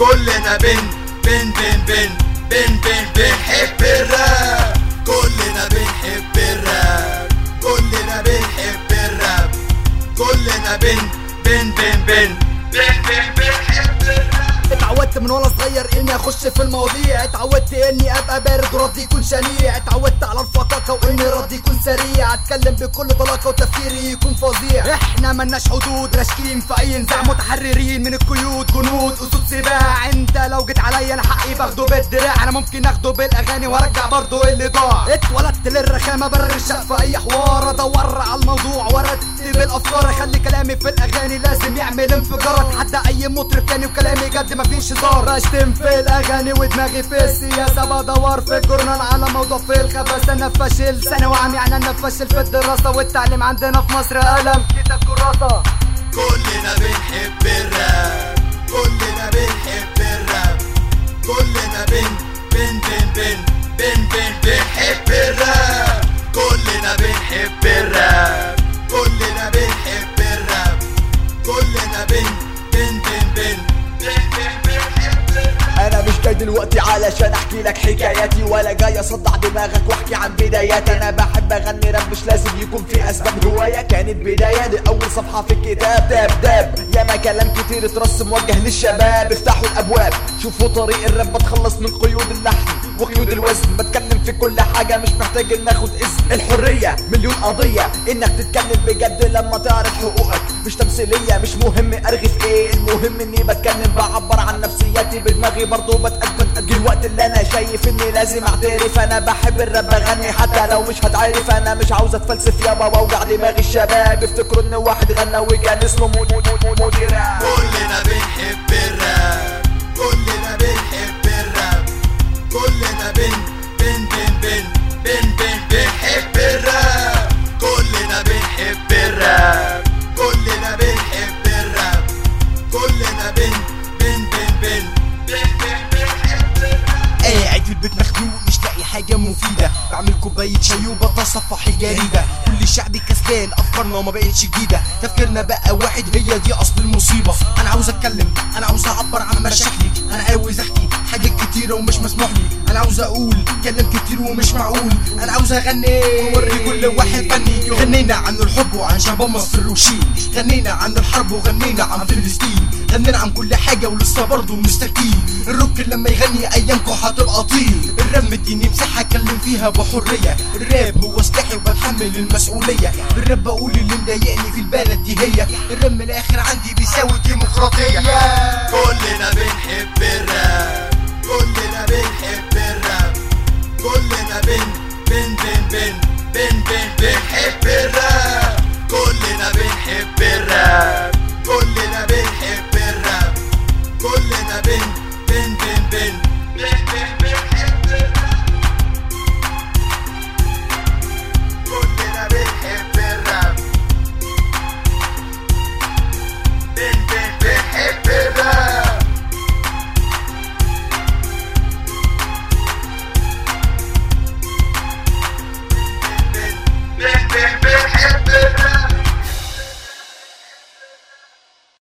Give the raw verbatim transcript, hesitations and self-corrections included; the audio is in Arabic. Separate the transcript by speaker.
Speaker 1: كلنا بن بن بن بن بن بن بنحب الراب، كلنا بنحب الراب، كلنا بنحب الراب، كلنا بن بن بن بن بن بن بنحب الراب.
Speaker 2: اتعودت من وانا صغير اني اخش في المواضيع، اتعودت اني ابقى بارد وردي يكون شنيع، اتعودت على الفقاقة واني ردي يكون سريع، اتكلم بكل طلاقة وتفكيري يكون فظيع. احنا ملناش حدود، راشقين في اي نزاع، متحررين من القيود، جنود اسود سباع. انت لو جيت عليا انا حقي باخده بالدراع، انا ممكن اخده بالاغاني وارجع برضه اللي ضاع. اتولدت للرخامة برشق في اي حوار، ادور على الموضوع وارتب الافكار، اخلي كلامي في الاغاني لازم يعمل انفجار، اتحدى اي مطرب تاني وكلامي جد مفيش هزار. بشتم في الاغاني ودماغي في السياسة، بدور في الجورنال على موضوع في الخباثة. انا فاشل ثانوي عام يعني انا فاشل في الدراسة، والتعليم عندنا في مصر قلم كتاب كراسة.
Speaker 1: كلنا بنحب الراب، كلنا بنحب الراب، كلنا بن بن بن بن بن بن بنحب الراب، كلنا بنحب الراب، كلنا بنحب الراب، كلنا بن بن بن بن
Speaker 3: انا مش جاي دلوقتي علشان احكي لك حكاياتي، ولا جاي اصدع دماغك واحكي عن بداياتي. انا بحب اغني راب مش لازم يكون في اسباب، هوايه كانت بدايه لاول صفحه في الكتاب. داب داب ياما كلام كتير اترسم موجه للشباب، افتحوا الابواب شوفوا طريق الراب، بتخلص من قيود اللحن وقيود الوزن، بتكلم في كل حاجه مش محتاج ان اخد اذن. الحريه مليون قضيه، انك تتكلم بجد لما تعرف حقوقك، مش تمثيليه، مش مهم ارغي في ايه، المهم اني بتكلم بعبر عن نفسياتي بدماغي برضو بتقدم. اجي الوقت اللي انا شايف اني لازم اعترف، انا بحب الراب بغني حتى لو مش هتعرف. انا مش عاوز اتفلسف يابا واوجع دماغ الشباب، افتكروا ان واحد غنى وكان اسمه مودي راب.
Speaker 1: كلنا بنحب الراب، كلنا بنحب الراب، كلنا بن بن بن بن بن بن بنحب الراب، كلنا بنحب الراب، كلنا بنحب الراب، كلنا بن بن بن بن بن بن بنحب الراب.
Speaker 4: قاعد في البيت مخنوق مش لاقي حاجة مفيدة، بعمل كوباية شاي وبتصفح الجريدة. كل الشعب كسلان، افكارنا ما بقتش جديدة، تفكيرنا بقى واحد، هي دي اصل المصيبة. انا عاوز اتكلم، انا عاوز اعبر عن مشاكلي، انا عاوز احكي حاجات كتيرة ومش مسموح لي، انا عاوز اقول كلام كتير ومش معقول، انا عاوز اغني واوري كل واحد فني. غنينا عن الحب وعن شباب مصر وشين، غنينا عن الحرب وغنينا عن فلسطين، غنينا عن كل حاجة ولسه برضه مستكين. الروك لما يغني ايامكم هتبقى طين، الراب مديني مساحة اتكلم فيها بحرية، الراب هو سلاحي وبتحمل المسؤولية، الراب بقول اللي مضايقني في البلد دي هي، الراب من الاخر عندي بيساوي ديمقراطية.
Speaker 1: كلنا بنحب